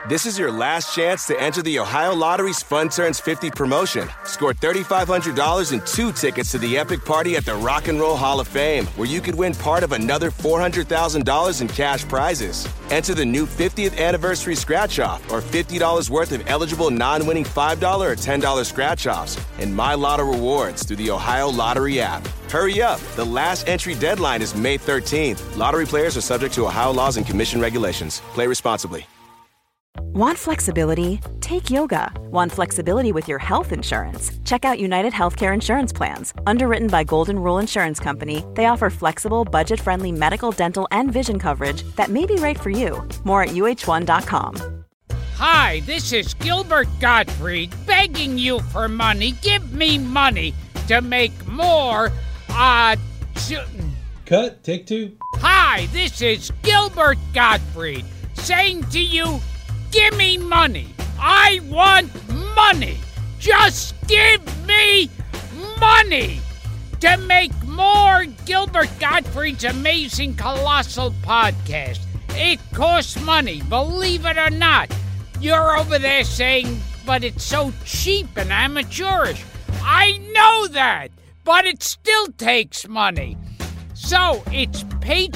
This is your last chance to enter the Ohio Lottery's Fun Turns 50 promotion. Score $3,500 and 2 tickets to the epic party at the Rock and Roll Hall of Fame, where you could win part of another $400,000 in cash prizes. Enter the new 50th anniversary scratch-off or $50 worth of eligible non-winning $5 or $10 scratch-offs and My Lotto rewards through the Ohio Lottery app. Hurry up. The last entry deadline is May 13th. Lottery players are subject to Ohio laws and commission regulations. Play responsibly. Want flexibility? Take yoga. Want flexibility with your health insurance? Check out United Healthcare Insurance Plans. Underwritten by Golden Rule Insurance Company, they offer flexible, budget-friendly medical, dental, and vision coverage that may be right for you. More at UH1.com. Hi, this is Gilbert Gottfried begging you for money. Give me money to make more, Cut. Take 2. Hi, this is Gilbert Gottfried saying to you, give me money. I want money. Just give me money to make more Gilbert Gottfried's Amazing Colossal Podcast. It costs money, believe it or not. You're over there saying, but it's so cheap and amateurish. I know that, but it still takes money. So it's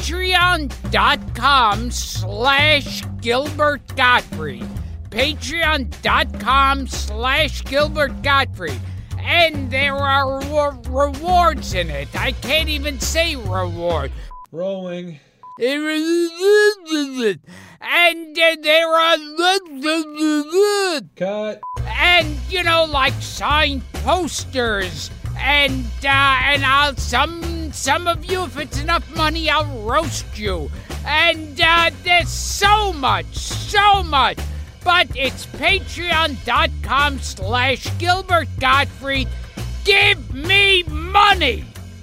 patreon.com/Gilbert Gottfried. Patreon.com/Gilbert Gottfried. And there are rewards in it. I can't even say reward. Rolling. And there are... Cut. And, like signed posters. And I'll some of you, if it's enough money, I'll roast you. And there's so much. But it's patreon.com/Gilbert Gottfried. Give me money.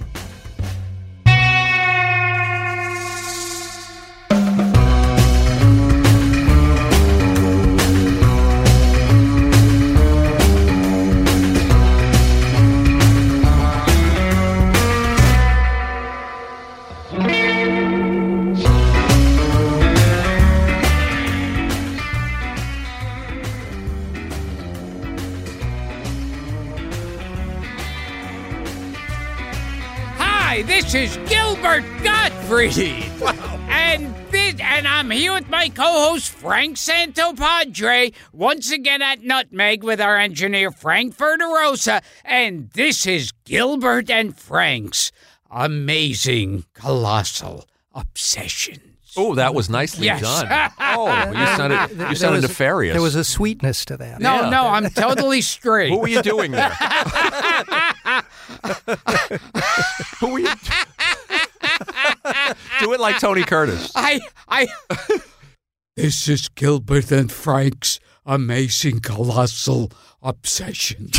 This is Gilbert Gottfried. Wow. And I'm here with my co-host Frank Santopadre, once again at Nutmeg with our engineer Frank Verderosa, and this is Gilbert and Frank's Amazing Colossal Obsessions. Oh, that was nicely done. Oh, you sounded nefarious. There was a sweetness to that. No, I'm totally straight. What were you doing there? Who were you? Do it like Tony Curtis. This is Gilbert and Frank's Amazing Colossal Obsessions.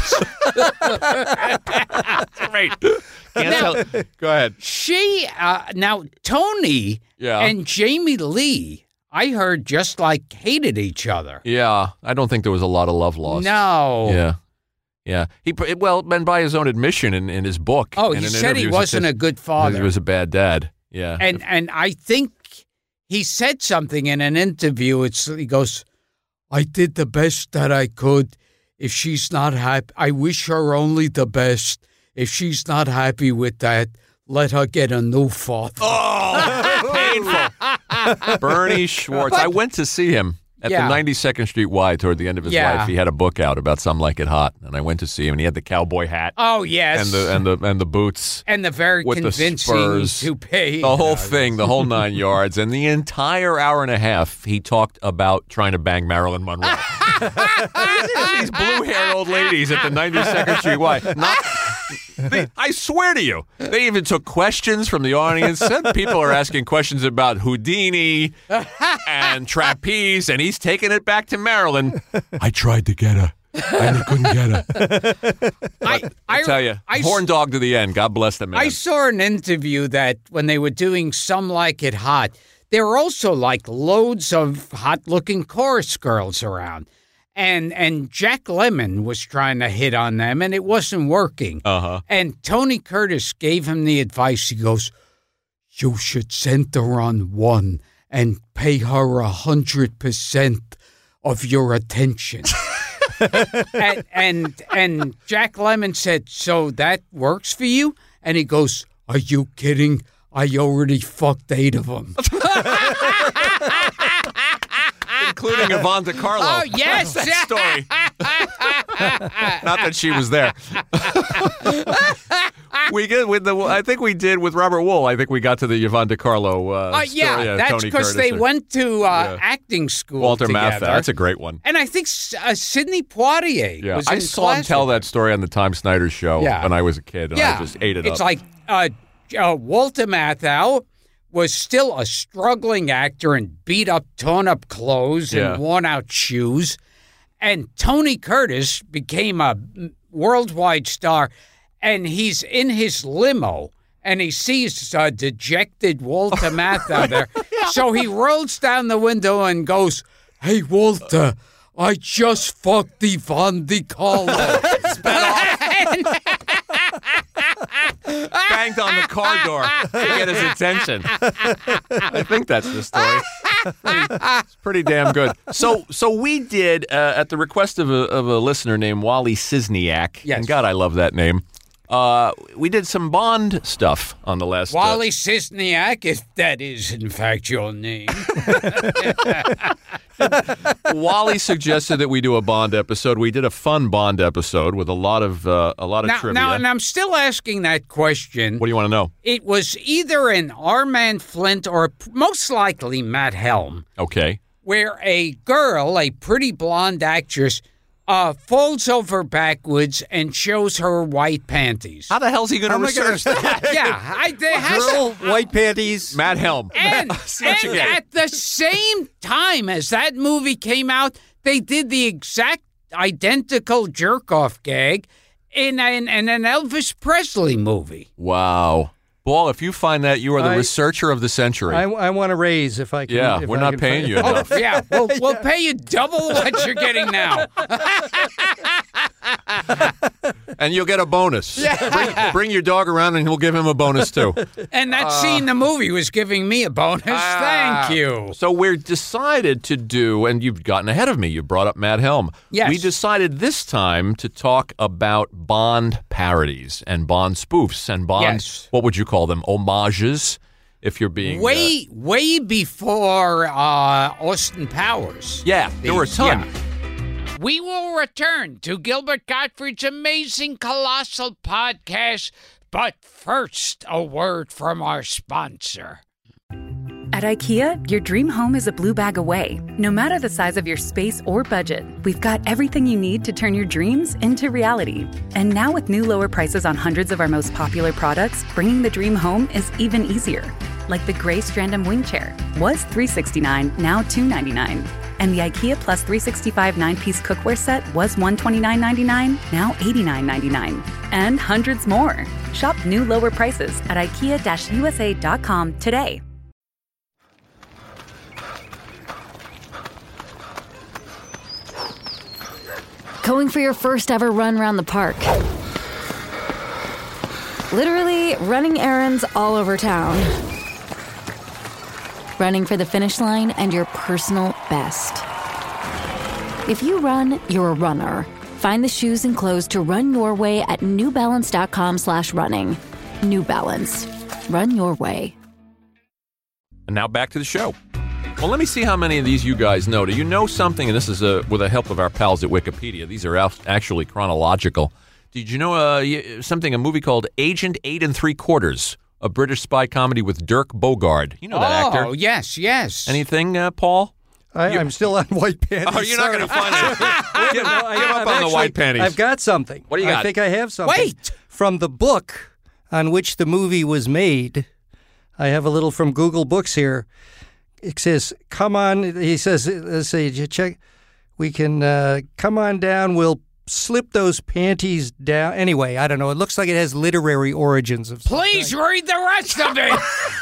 Great. Go ahead. Now, Tony and Jamie Lee, I heard just hated each other. Yeah, I don't think there was a lot of love lost. No. Yeah. And by his own admission in his book. Oh, he said he wasn't a good father. He was a bad dad. Yeah. And I think he said something in an interview. He goes, I did the best that I could. If she's not happy, I wish her only the best. If she's not happy with that, let her get a new father. Oh, painful. Bernie Schwartz. I went to see him at the 92nd Street Y toward the end of his life. He had a book out about Some Like It Hot, and I went to see him, and he had the cowboy hat. Oh, yes. And the boots. And the very with convincing the Spurs, toupee. The whole thing, the whole 9 yards. And the entire hour and a half, he talked about trying to bang Marilyn Monroe. These blue-haired old ladies at the 92nd Street Y. I swear to you, they even took questions from the audience. Some people are asking questions about Houdini and trapeze, and he's taking it back to Marilyn. I tried to get her, and I couldn't get her. I tell you, horn dog to the end. God bless the man. I saw an interview that when they were doing Some Like It Hot, there were also loads of hot-looking chorus girls around. And Jack Lemmon was trying to hit on them, and it wasn't working. Uh-huh. And Tony Curtis gave him the advice. He goes, you should send her on one and pay her 100% of your attention. and Jack Lemmon said, so that works for you? And he goes, are you kidding? I already fucked 8 of them. Including Yvonne DiCarlo. Oh, yes. That story. Not that she was there. I think we did with Robert Wool. I think we got to the Yvonne DiCarlo story. Yeah, that's because they went to acting school Walter together. Matthau. That's a great one. And I think Sidney Poitier was in I saw him tell that story on the Tom Snyder show when I was a kid, and I just ate it up. It's like Walter Matthau was still a struggling actor in beat-up, torn-up clothes and worn-out shoes. And Tony Curtis became a worldwide star, and he's in his limo, and he sees a dejected Walter Matthau there. So he rolls down the window and goes, hey, Walter, I just fucked Yvonne DiCarlo. Banged on the car door to get his attention. I think that's the story. It's pretty damn good. So we did, at the request of a listener named Wally Cisniak, and God, I love that name, we did some Bond stuff on the last... Wally Cisniak, if that is in fact your name. Wally suggested that we do a Bond episode. We did a fun Bond episode with a lot of trivia. Now, and I'm still asking that question. What do you want to know? It was either an Armand Flint or most likely Matt Helm. Okay. Where a girl, a pretty blonde actress, falls over backwards and shows her white panties. How the hell's he going to research that? White panties. Matt Helm. And at the same time as that movie came out, they did the exact identical jerk-off gag in an Elvis Presley movie. Wow. Paul, if you find that, you are the researcher of the century. I want to raise if I can. Yeah, we're not paying you enough. We'll pay you double what you're getting now. And you'll get a bonus. Bring your dog around and we'll give him a bonus too. And that scene in the movie was giving me a bonus. Thank you. So we're decided to do, and you've gotten ahead of me. You brought up Matt Helm. Yes. We decided this time to talk about Bond parodies and Bond spoofs and Bond, what would you call them, homages, if you're being... Way before Austin Powers. Yeah, there were a ton. Yeah. We will return to Gilbert Gottfried's amazing colossal podcast, but first, a word from our sponsor. At IKEA, your dream home is a blue bag away. No matter the size of your space or budget, we've got everything you need to turn your dreams into reality. And now with new lower prices on hundreds of our most popular products, bringing the dream home is even easier. Like the gray Strandom wing chair was $369, now $299. And the IKEA Plus 365 9-piece cookware set was $129.99, now $89.99. And hundreds more. Shop new lower prices at IKEA-USA.com today. Going for your first ever run around the park. Literally running errands all over town. Running for the finish line and your personal best. If you run, you're a runner. Find the shoes and clothes to run your way at newbalance.com/running. New Balance. Run your way. And now back to the show. Well, let me see how many of these you guys know. Do you know something? And this is with the help of our pals at Wikipedia. These are actually chronological. Did you know a movie called Agent 8 3/4? A British spy comedy with Dirk Bogarde. You know that actor. Oh, yes. Anything, Paul? I'm still on white panties. Oh, you're not going to find it. Give up on the white panties. I've got something. What do you got? I think I have something. Wait! From the book on which the movie was made, I have a little from Google Books here. It says, come on, he says, let's see, check, we can come on down, we'll slip those panties down. Anyway, I don't know. It looks like it has literary origins of something. Please read the rest of it.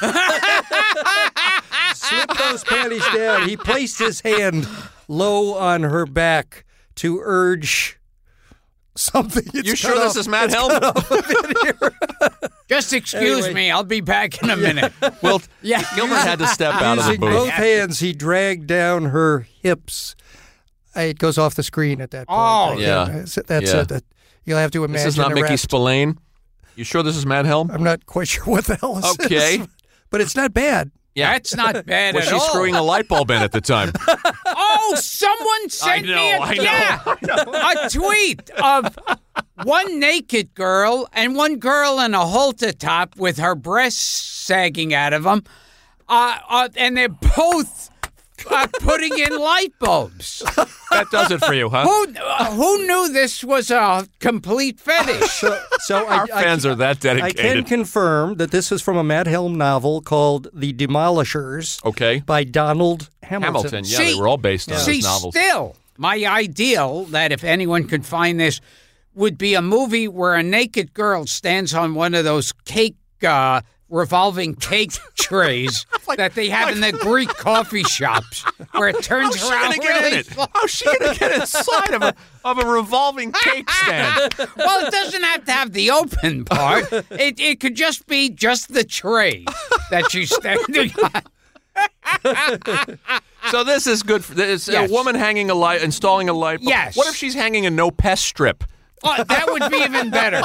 Slip those panties down. He placed his hand low on her back to urge something. You sure this is Matt Helm? Just excuse me. I'll be back in a minute. Well, Gilbert had to step out of the Using booth. both hands, he dragged down her hips it goes off the screen at that point. Oh, yeah. That you'll have to imagine. This is not a Mickey rat. Spillane? You sure this is Matt Helm? I'm not quite sure what the hell this Okay. is. But it's not bad. Yeah. That's not bad Was at she all. screwing a light bulb in at the time? Oh, someone sent a tweet of one naked girl and one girl in a halter top with her breasts sagging out of them, and they're both putting in light bulbs. That does it for you, huh? Who knew this was a complete fetish? So Our fans are that I dedicated. can confirm that this is from a Matt Helm novel called The Demolishers Okay. by Donald Hamilton. Yeah, they were all based on See, those novels. still, my ideal that if anyone could find this would be a movie where a naked girl stands on one of those cake, revolving cake trays that they have in the Greek coffee shops, where it turns How's she around gonna get in really it? How's she going to get inside of a revolving cake stand? Well, it doesn't have to have the open part. It could just be just the tray that she's standing on. So this is good. It's Yes. a woman hanging installing a light bulb. Yes. What if she's hanging a no pest strip? Oh, that would be even better.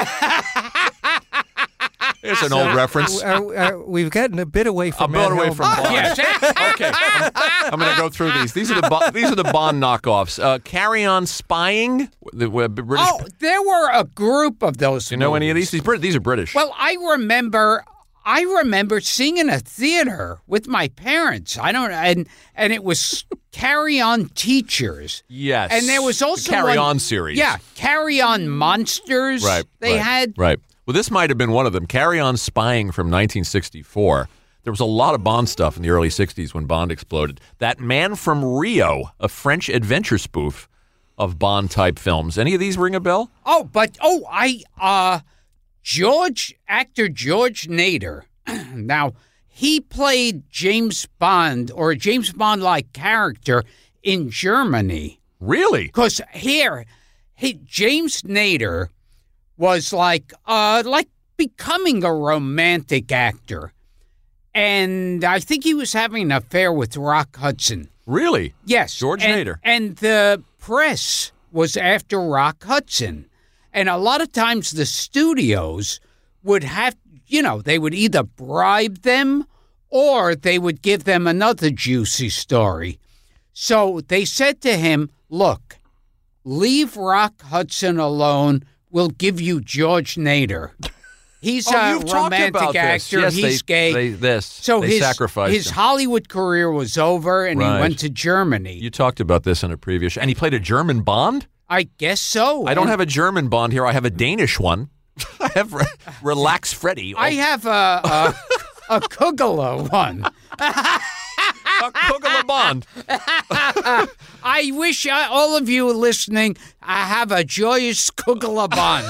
It's an old reference. We've gotten a bit away from A bit Matt away Helm. from Bond. Yes. Okay, I'm going to go through these. These are the Bond knockoffs. Carry On Spying. The British. Oh, there were a group of those. Do you know any of these? These are British. Well, I remember seeing in a theater with my parents. And it was Carry On Teachers. Yes. And there was also the Carry one- On series. Yeah, Carry On Monsters. Right. They right, had. Right. Well, this might have been one of them. Carry On Spying from 1964. There was a lot of Bond stuff in the early 60s when Bond exploded. That Man from Rio, a French adventure spoof of Bond-type films. Any of these ring a bell? Actor George Nader. Now, he played James Bond or a James Bond-like character in Germany. Really? Because James Nader was like becoming a romantic actor. And I think he was having an affair with Rock Hudson. Really? Yes. George Nader. And the press was after Rock Hudson. And a lot of times the studios would have, they would either bribe them or they would give them another juicy story. So they said to him, look, leave Rock Hudson alone. We'll give you George Nader. He's a you've talked romantic about this. actor. Yes, He's gay. They sacrificed his him. Hollywood career was over, and Right. he went to Germany. You talked about this in a previous show. And he played a German Bond? I guess so. I don't have a German Bond here. I have a Danish one. I have Relax Freddy. I have a Kugela one. A Kugela Bond. I wish all of you listening have a joyous Kugela Bond.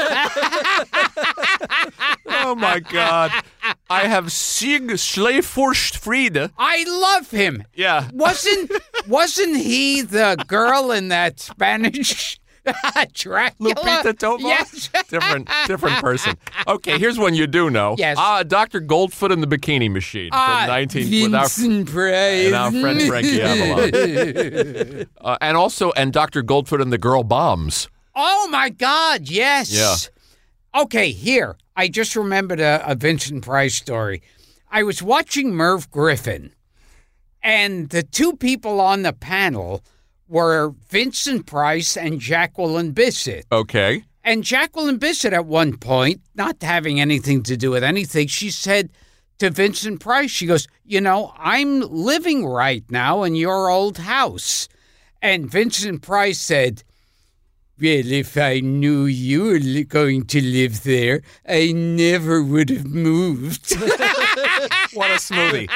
Oh, my God. I have Sig Schleifurst Friede. I love him. Yeah. Wasn't he the girl in that Spanish Dracula? Lupita Tovar? Yes. Different person. Okay, here's one you do know. Yes. Dr. Goldfoot and the Bikini Machine from 19... Vincent Price. And our friend Frankie Avalon. And Dr. Goldfoot and the Girl Bombs. Oh, my God, yes. Yeah. Okay, here. I just remembered a Vincent Price story. I was watching Merv Griffin, and the two people on the panel were Vincent Price and Jacqueline Bisset. Okay. And Jacqueline Bisset, at one point, not having anything to do with anything, she said to Vincent Price, she goes, I'm living right now in your old house. And Vincent Price said, well, if I knew you were going to live there, I never would have moved. What a smoothie.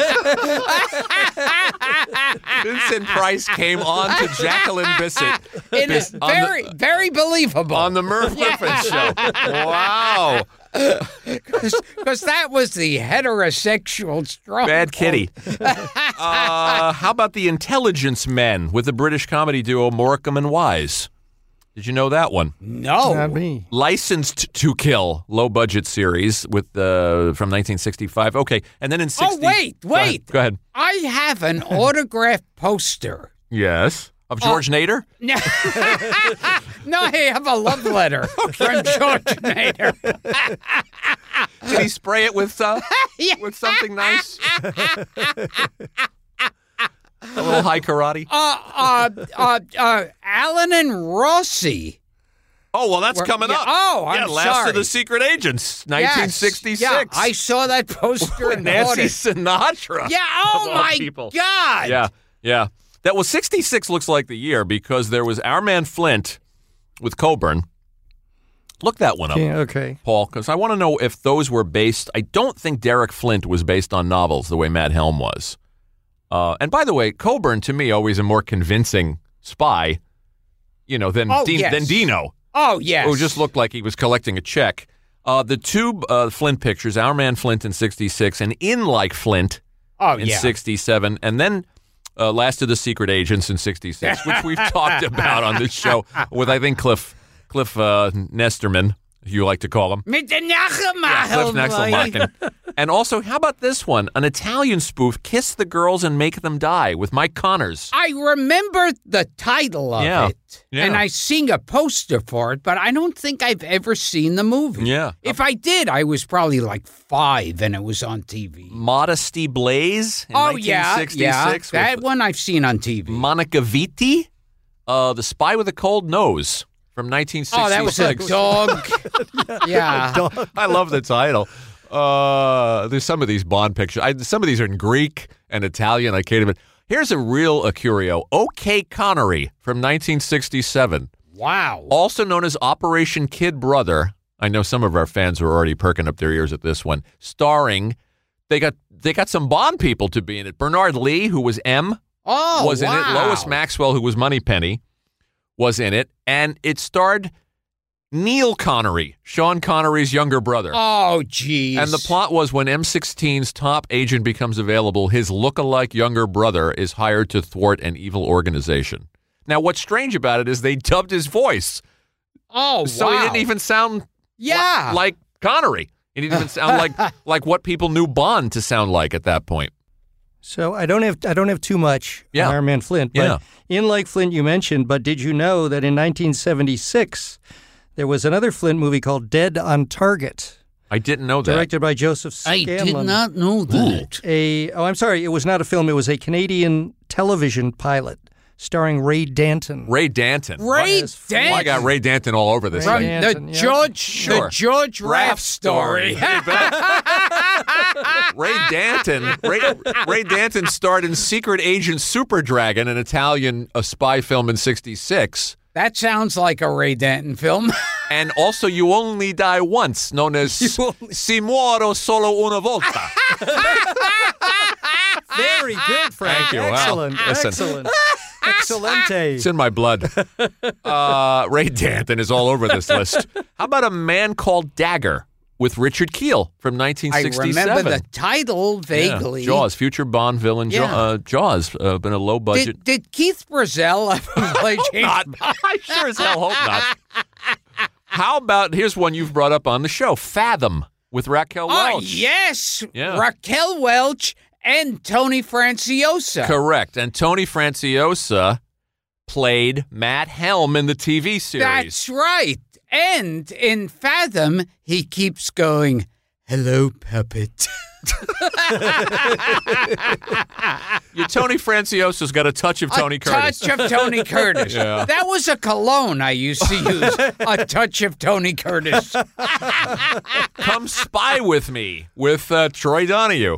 Vincent Price came on to Jacqueline Bisset. Very believable. On the Merv Griffin show. Wow. Because that was the heterosexual strong. Bad kitty. How about The Intelligence Men with the British comedy duo Morecambe and Wise? Did you know that one? No. Not me. Licensed to Kill, low-budget series with from 1965. Okay, and then in 60... Oh, wait. Go ahead. I have an autographed poster Yes. Of George Nader? No, no, I have a love letter from George Nader. Did he spray it with something nice? A little high karate? Alan and Rossi. Oh, well, that's coming up. Oh, I'm Last sorry. of the Secret Agents, 1966. Yes. Yeah, I saw that poster and Nancy bought it. Sinatra. Yeah, oh of all my people. God. Yeah. That was 66 looks like the year because there was Our Man Flint with Coburn. Look that one up, Yeah, okay. Paul, because I want to know if those were based. I don't think Derek Flint was based on novels the way Matt Helm was. And by the way, Coburn, to me, always a more convincing spy, than than Dino. Oh, yes. Who just looked like he was collecting a check. The two Flint pictures, Our Man Flint in 66 and In Like Flint in 67, and then Last of the Secret Agents in 66, which we've talked about on this show with, I think, Cliff Nesterman, you like to call him. Cliff Nexelmachen. And also, how about this one? An Italian spoof, Kiss the Girls and Make Them Die, with Mike Connors. I remember the title of it, Yeah. and I seen a poster for it, but I don't think I've ever seen the movie. Yeah. If I did, I was probably like 5, and it was on TV. Modesty Blaze in 1966. Yeah. That with one I've seen on TV. Monica Vitti, The Spy with a Cold Nose from 1966. Oh, that was a dog. Yeah. I love the title. There's some of these Bond pictures. Some of these are in Greek and Italian. I can't even. Here's a real curio. O.K. Connery from 1967. Wow. Also known as Operation Kid Brother. I know some of our fans are already perking up their ears at this one. Starring, they got some Bond people to be in it. Bernard Lee, who was M, was in it. Lois Maxwell, who was Moneypenny, was in it. And it starred Neil Connery, Sean Connery's younger brother. Oh, geez. And the plot was when M16's top agent becomes available, his look-alike younger brother is hired to thwart an evil organization. Now, what's strange about it is they dubbed his voice. Oh, so he didn't even sound like Connery. He didn't even sound like what people knew Bond to sound like at that point. So I don't have too much on Iron Man Flint. But In Like Flint you mentioned, but did you know that in 1976 there was another Flint movie called Dead on Target? I didn't know that. Directed by Joseph Scanlon. I did not know that. I'm sorry, it was not a film. It was a Canadian television pilot starring Ray Danton. Ray Danton. Ray Danton. Well, I got Ray Danton all over this thing. The George Raft story. Ray Danton starred in Secret Agent Super Dragon, an Italian spy film in 66. That sounds like a Ray Danton film. And also You Only Die Once, known as Si Muoro Solo Una Volta. Very good, Frank. Thank you. Excellent. Wow. Listen. Excellent. Excelente. It's in my blood. Ray Danton is all over this list. How about A Man Called Dagger with Richard Kiel from 1967? I remember the title vaguely. Yeah. Jaws, future Bond villain. Yeah. Jaws, been a low budget. Did Keith Brazell ever play James Bond? I sure as hell hope not. How about, here's one you've brought up on the show, Fathom with Raquel Welch. Oh, yes. Yeah. Raquel Welch and Tony Franciosa. Correct. And Tony Franciosa played Matt Helm in the TV series. That's right. And in Fathom, he keeps going, "Hello, puppet." Your Tony Franciosa's got a touch of Tony Curtis. A touch of Tony Curtis. Yeah. That was a cologne I used to use. A touch of Tony Curtis. Come Spy With Me with Troy Donahue.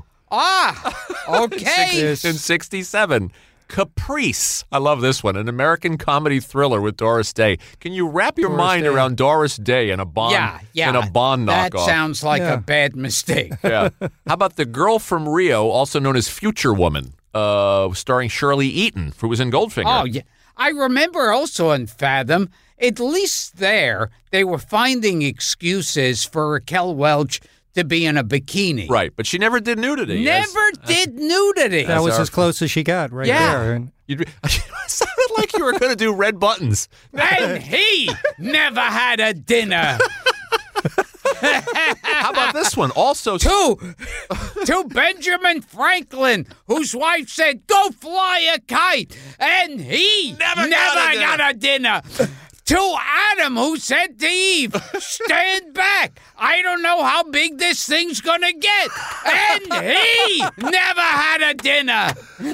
Okay. In 67. Caprice. I love this one. An American comedy thriller with Doris Day. Can you wrap your mind around Doris Day and a Bond in a Bond knockoff? That sounds like a bad mistake. Yeah. How about The Girl from Rio, also known as Future Woman, starring Shirley Eaton, who was in Goldfinger? Oh, yeah. I remember also in Fathom, at least there, they were finding excuses for Raquel Welch to be in a bikini. Right, but she never did nudity. Never did nudity. That was as close as she got right there. It sounded like you were going to do Red Buttons. And he never had a dinner. How How about this one? Also, To Benjamin Franklin, whose wife said, "Go fly a kite," and he never got a dinner. To Adam, who said to Eve, "Stand back. I don't know how big this thing's gonna get." And he never had a dinner.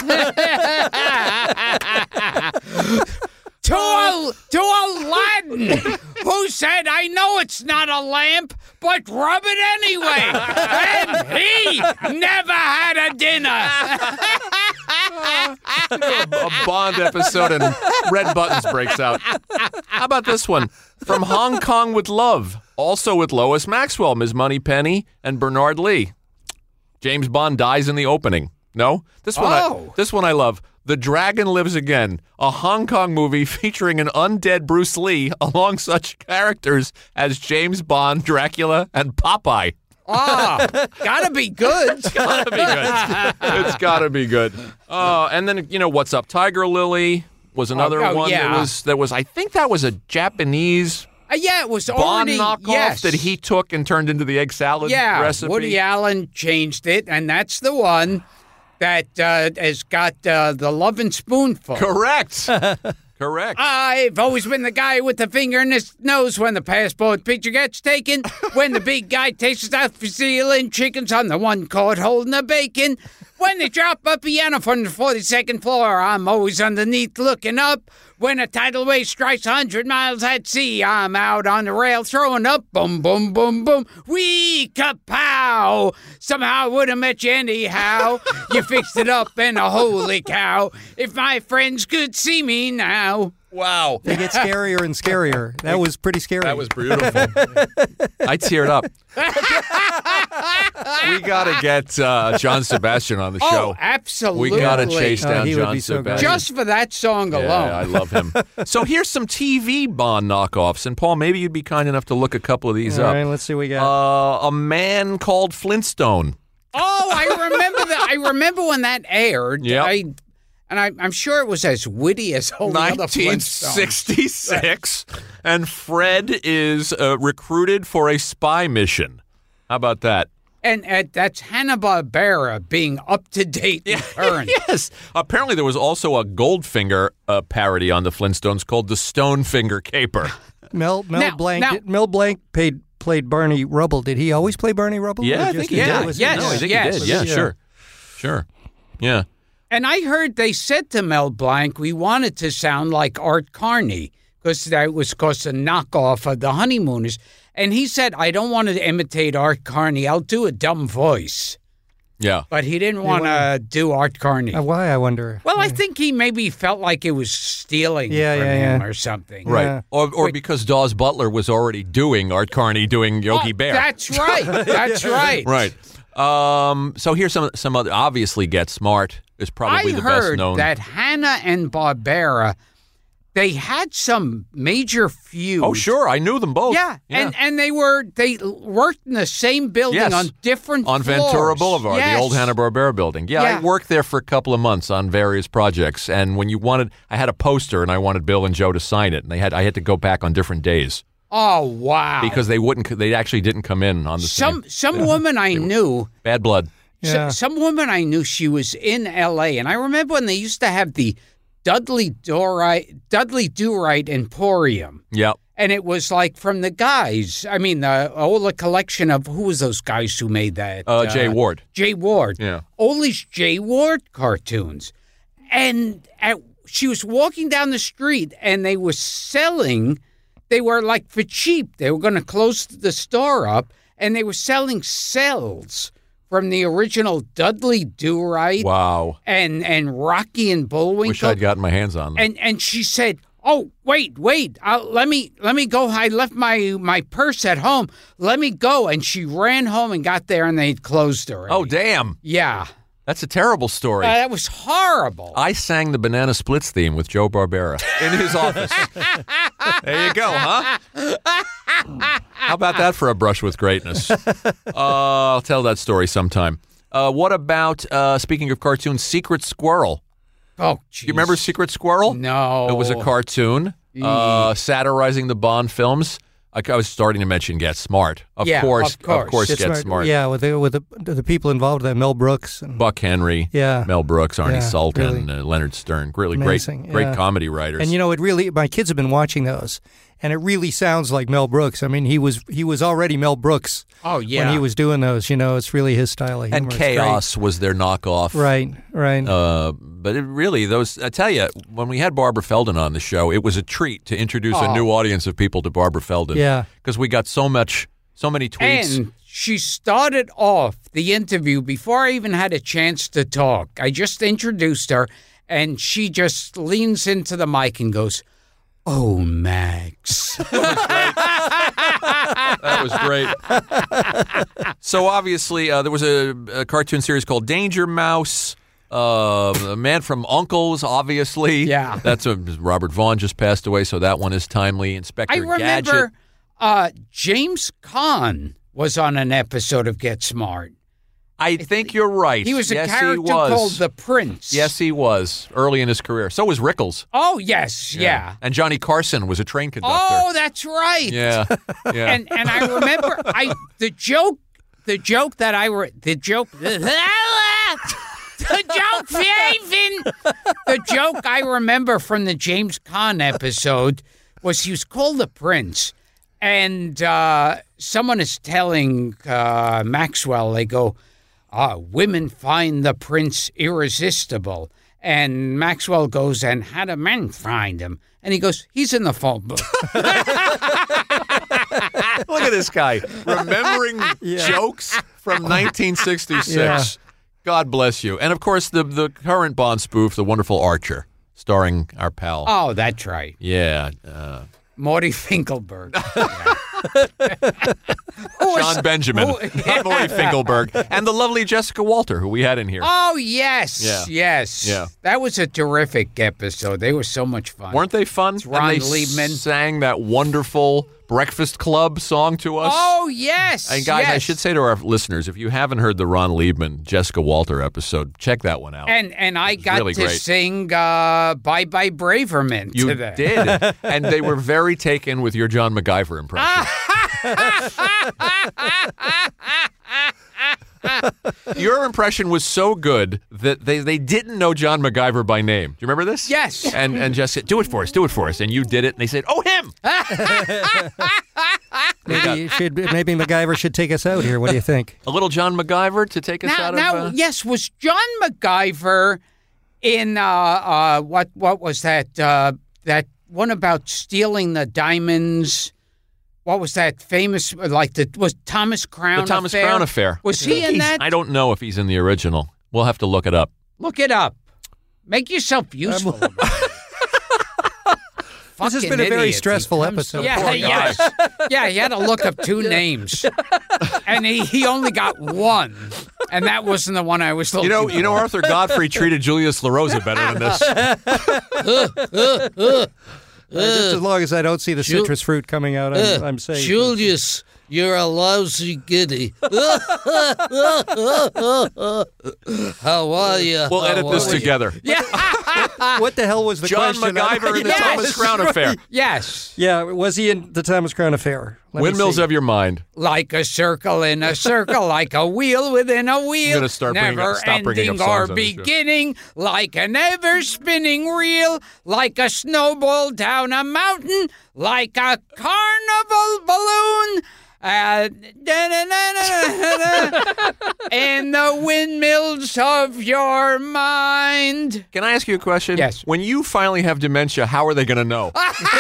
To Aladdin, who said, "I know it's not a lamp, but rub it anyway." And he never had a dinner. a Bond episode and Red Buttons breaks out. How about this one? From Hong Kong with Love, also with Lois Maxwell, Ms. Moneypenny, and Bernard Lee. James Bond dies in the opening. No? This one I love. The Dragon Lives Again, a Hong Kong movie featuring an undead Bruce Lee along such characters as James Bond, Dracula, and Popeye. Gotta be good. It's gotta be good. And then, What's Up, Tiger Lily was another one that was, I think that was a Japanese it was Bond already knockoff that he took and turned into the egg salad recipe. Woody Allen changed it, and that's the one that has got the lovin' spoonful. Correct. I've always been the guy with the finger in his nose when the passport picture gets taken. When the big guy tastes out for ceiling chickens on the one caught holding the bacon. When they drop a piano from the 42nd floor, I'm always underneath looking up. When a tidal wave strikes 100 miles at sea, I'm out on the rail throwing up. Boom, boom, boom, boom. Wee, kapow. Somehow I would have met you anyhow. You fixed it up and a holy cow. If my friends could see me now. Wow. They get scarier and scarier. That was pretty scary. That was beautiful. I teared up. We got to get John Sebastian on the show. Oh, absolutely. We got to chase down John Sebastian. Just for that song alone. Yeah, I love him. So here's some TV Bond knockoffs. And, Paul, maybe you'd be kind enough to look a couple of these up. All right, let's see what we got. A Man Called Flintstone. Oh, I remember that. I remember when that aired. Yep. I'm sure it was as witty as all the other Flintstones. 1966, and Fred is recruited for a spy mission. How about that? And that's Hanna-Barbera being up to date and current. Yes. Apparently, there was also a Goldfinger parody on the Flintstones called the Stonefinger Caper. Mel Blanc played Barney Rubble. Did he always play Barney Rubble? Yeah, I think he did. I think he did. Yeah, sure. Yeah. And I heard they said to Mel Blanc, we wanted to sound like Art Carney because that was, a knockoff of the Honeymooners. And he said, I don't want to imitate Art Carney. I'll do a dumb voice. Yeah. But he didn't want to do Art Carney. Why, I wonder? Well, I think he maybe felt like it was stealing from him or something. Right. Yeah. Or because Dawes Butler was already doing Art Carney doing Yogi Bear. That's right. That's right. Right. So here's some other, obviously Get Smart is probably the best known. I heard that Hanna and Barbera, they had some major feuds. Oh, sure. I knew them both. Yeah. And they worked in the same building on different floors. On Ventura Boulevard, the old Hanna-Barbera building. Yeah, I worked there for a couple of months on various projects. And when I had a poster and I wanted Bill and Joe to sign it. And I had to go back on different days. Oh, wow. Because they actually didn't come in on the same. Some woman I knew. Bad blood. Yeah. Some woman I knew, she was in L.A., and I remember when they used to have the Dudley Do-Right Emporium. Yep. And it was like from the guys. I mean, the collection of, who was those guys who made that? Jay Ward. Jay Ward. Yeah. All these Jay Ward cartoons. And she was walking down the street, and they were selling, they were like for cheap. They were going to close the store up, and they were selling cells from the original Dudley Do-Right. Wow. And Rocky and Bullwinkle. Wish I'd gotten my hands on them. And she said, oh, wait, let me go. I left my purse at home. Let me go. And she ran home and got there, and they'd closed her. Oh, damn. Yeah. That's a terrible story. That was horrible. I sang the Banana Splits theme with Joe Barbera in his office. There you go, huh? How about that for a brush with greatness? I'll tell that story sometime. What about, speaking of cartoons, Secret Squirrel? Oh, geez. You remember Secret Squirrel? No. It was a cartoon satirizing the Bond films. I was starting to mention Get Smart. Of course, Get Smart. Yeah, with the people involved, that Mel Brooks, and Buck Henry, Mel Brooks, Arnie Sultan, really. Leonard Stern. Really Amazing, great comedy writers. And it really, my kids have been watching those, and it really sounds like Mel Brooks. I mean, he was already Mel Brooks. Oh yeah, when he was doing those, it's really his style of humor. And Chaos was their knockoff. Right. But it really, I tell you, when we had Barbara Feldon on the show, it was a treat to introduce a new audience of people to Barbara Feldon. Yeah. Because we got so many tweets. And she started off the interview before I even had a chance to talk. I just introduced her, and she just leans into the mic and goes, "Oh, Max." That was great. So obviously, there was a cartoon series called Danger Mouse. A Man from U.N.C.L.E.'s, obviously. Yeah. That's Robert Vaughn just passed away, so that one is timely. Inspector Gadget. I remember James Caan was on an episode of Get Smart. I think you're right. He was a character called the Prince. Yes, he was, early in his career. So was Rickles. Oh, yes, yeah. And Johnny Carson was a train conductor. Oh, that's right. Yeah. And I remember the joke I remember from the James Caan episode was he was called the Prince, and someone is telling Maxwell, they go, women find the Prince irresistible. And Maxwell goes, and how do men find him? And he goes, he's in the phone booth. Look at this guy, remembering jokes from 1966. Yeah. God bless you. And, of course, the current Bond spoof, The Wonderful Archer, starring our pal. Oh, that's right. Yeah. Morty Finkelberg. John Benjamin, not Morty Finkelberg. And the lovely Jessica Walter, who we had in here. Oh, yes. Yeah. Yes. Yeah. That was a terrific episode. They were so much fun. Weren't they fun? It's Ron Liebman sang that wonderful Breakfast Club song to us. Oh, yes. And guys, yes. I should say to our listeners, if you haven't heard the Ron Liebman, Jessica Walter episode, check that one out. And I got really to great. sing Bye Bye Braverman You to them. did. And they were very taken with your John MacGyver impression. Your impression was so good that they didn't know John MacGyver by name. Do you remember this? Yes. And just said, do it for us. And you did it. And they said, oh, him. Maybe MacGyver should take us out here. What do you think? A little John MacGyver to take us out of... Yes, was John MacGyver in, what was that? That one about stealing the diamonds... What was that famous, was Thomas Crown Affair? The Thomas Crown Affair. Was he in that? I don't know if he's in the original. We'll have to look it up. Look it up. Make yourself useful. This has been a very stressful episode. Yeah, yes. Yeah, he had to look up two names. And he only got one. And that wasn't the one I was looking for. You know, Arthur Godfrey treated Julius LaRosa better than this. Just as long as I don't see the citrus fruit coming out, I'm safe. Julius, you're a lousy giddy. How are you? We'll edit this together. Yeah. What the hell was the John question? MacGyver in the Thomas Crown Affair. Yes. Yeah, was he in the Thomas Crown Affair? Windmills of your mind. Like a circle in a circle, like a wheel within a wheel. I'm gonna stop bringing up ending songs or on this show. beginning, like an ever-spinning reel, like a snowball down a mountain, like a carnival balloon. In the windmills of your mind. Can I ask you a question? Yes. When you finally have dementia, how are they going to know?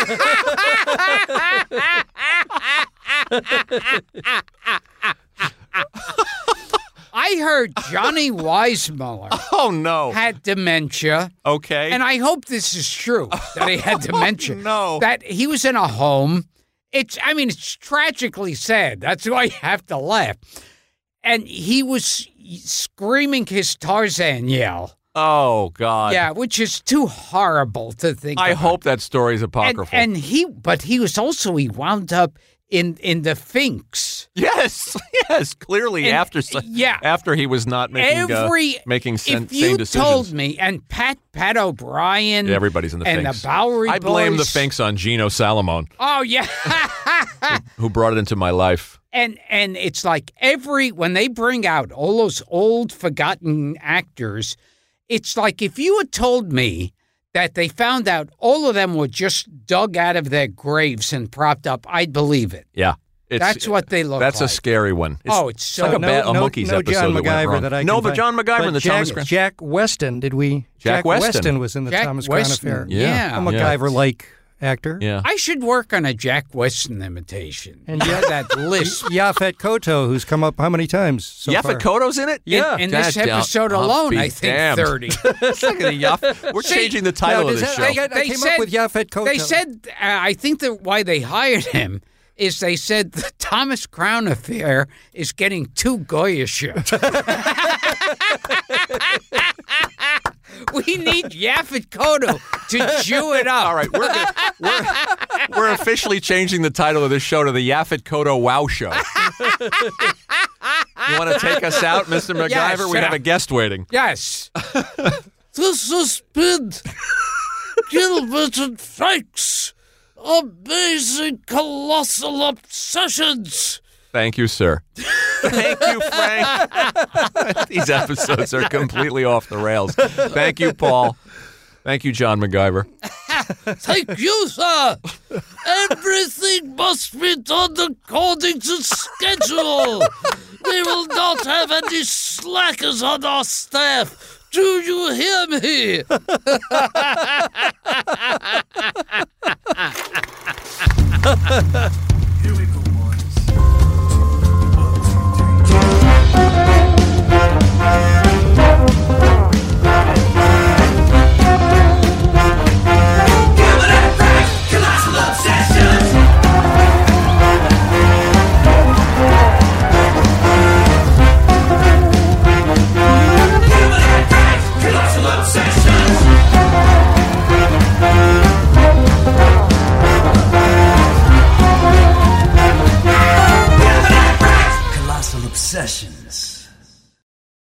I heard Johnny Weissmuller Oh, no. had dementia. Okay. And I hope this is true, that he had dementia. no. That he was in a home. It's tragically sad. That's why you have to laugh. And he was screaming his Tarzan yell. Oh, God. Yeah, which is too horrible to think I about. hope that story's apocryphal. But he wound up in the Finks. Yes. Clearly, And, after he was not making same if you decisions. told me, and Pat O'Brien, everybody's in the and Finks. the Bowery I blame the Boys. Finks on Gino Salamone. Oh yeah, who brought it into my life. And it's like when they bring out all those old forgotten actors, it's like if you had told me that they found out all of them were just dug out of their graves and propped up, I'd believe it. Yeah. That's what they look like. That's a scary one. It's so like a Monkees no episode John that went MacGyver wrong. that I No, can but find. John MacGyver in the Thomas Crown. Jack Weston, did we? Jack Weston was in the Jack Thomas Crown Weston, Affair. yeah. A MacGyver-like actor. Yeah. I should work on a Jack Weston imitation. And that list. Yaphet Kotto, who's come up how many times so far? Yaphet Kotto's in it? Yeah. In this episode alone, I think damned. 30. Look at the We're changing the title of this show. I came up with Yaphet Kotto. They said, I think that why they hired him is they said the Thomas Crown Affair is getting too Goyish. We need Yaphet Kotto to Jew it up. All right, we're officially changing the title of this show to the Yaphet Kotto Wow Show. You want to take us out, Mr. MacGyver? Yes, We have a guest waiting. Yes. This has been Gilbert and Frank's Amazing Colossal Obsessions. Thank you, sir. Thank you, Frank. These episodes are completely off the rails. Thank you, Paul. Thank you, John MacGyver. Thank you, sir. Everything must be done according to schedule. We will not have any slackers on our staff. Do you hear me? Here we go, boys. Colossal Obsessions.